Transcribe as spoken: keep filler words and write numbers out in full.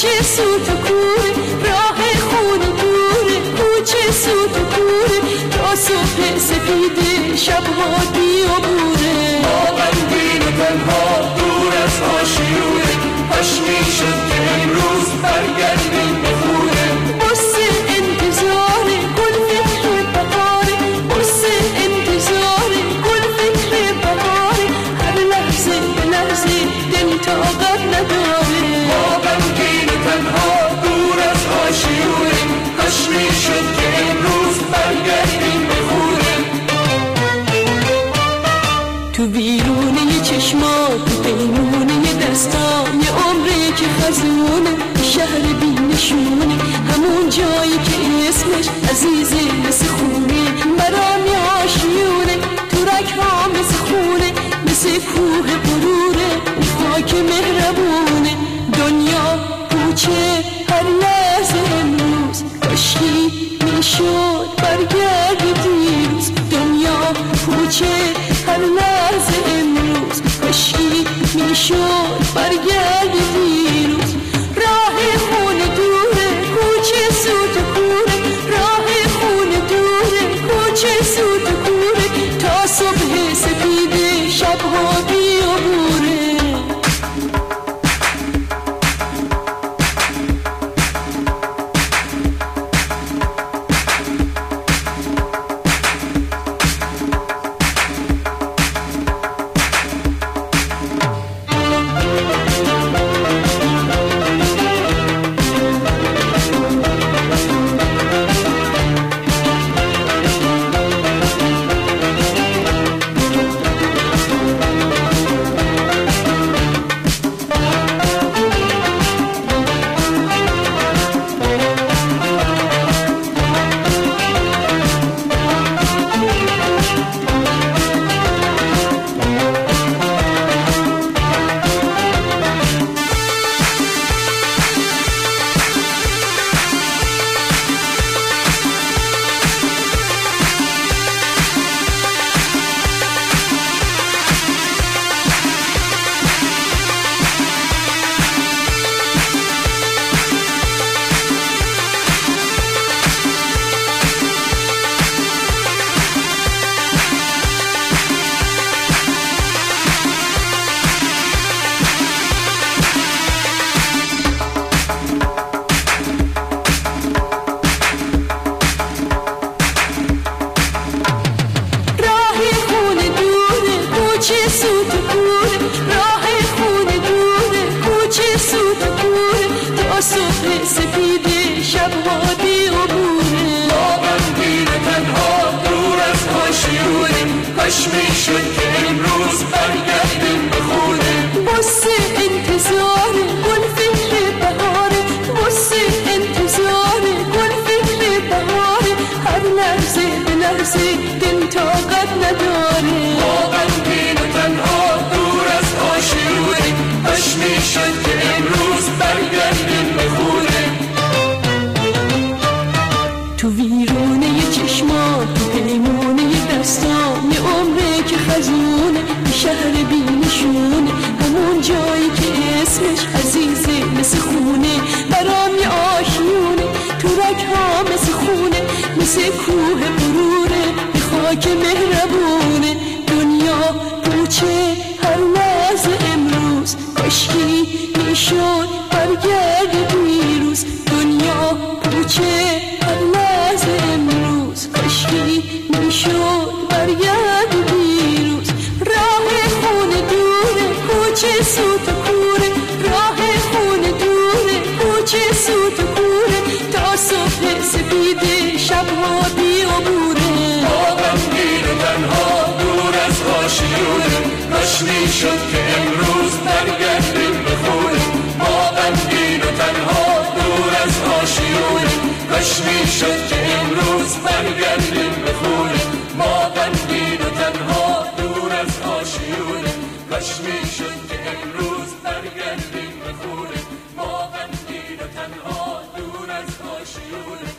کوچه سوت و کوره، راه خونه دوره، کوچه سوت و کوره، تا صبح سپیده شبها بیابوره. ما غمگین و تنها دور از آشیونه، کاش میشد که امروز برگردیم به خونه. بسه انتظار گل فکر بهاره، بسه انتظار گل فکر بهاره، هر لحظه به لحظه دل طاقت نداره. ما غمگین و تنها دور از آشیونه، کاش میشد که امروز برگردیم به خونه. تو ویرونه چشمات، تو پیمونه دستان، یه عمره که خزونه، شهر بی نشونه، همون جایی که اسمش عزیزه مثل خونه، برام یه آشیونه، تو رگ‌ها مثل خونه، مثل کوه غروره، خاک مهربونه. دنیا کوچه هر لحظه امروز، کاشکی میشد برگردی دیروز. دنیا کوچه هر لحظه امروز، کاشکی میشد برگردی دیروز. راه خونه دوره، کوچه سوت و کوره، راه خونه دوره، کوچه سوت و کوره، تا صبح سپیده شبها بیابوره. صبح سپیده شبها بیابوره. ما غمگین تنها دور از آشیونه، کاش میشد که امروز برگردیم به خونه. بسه انتظار گل فکر بهاره، بسه انتظار گل فکر بهاره، هر لحظه به لحظه دل طاقت نداره. ما غمگین تنها دور از آشیونه، کاش میشد که امروز برگردیم به خونه. تو ویرونه چشمات، تو پیمونه دستان، یه عمره که خزونه، شهر بی نشونه، همون جایی که اسمش عزیزه مثل خونه، برام یه آشیونه، تو رگ‌ها مثل خونه، مثل کوه غروره، یه خاک مهربونه. دنیا کوچه هر لحظه امروز، کاشکی میشد برگرد دیروز. دنیا کوچه هر لحظه امروز، کاشکی میشد برگرد دیروز. راه خونه دوره، کوچه سوت و کوره، راه خونه دوره، کوچه سوت و کوره، تا صبح سپیده شبها بیابوره. ما غمگین تنها دور از آشیونه، کاش میشد که امروز برگردیم به خونه. ما غمگین تنها دور از آشیونه، کاش میشد که امروز برگردیم به خونه. ما غمگین تنها دور از آشیونه، کاش میشد که امروز برگردیم به خونه. ما غمگین تنها دور از آشیونه.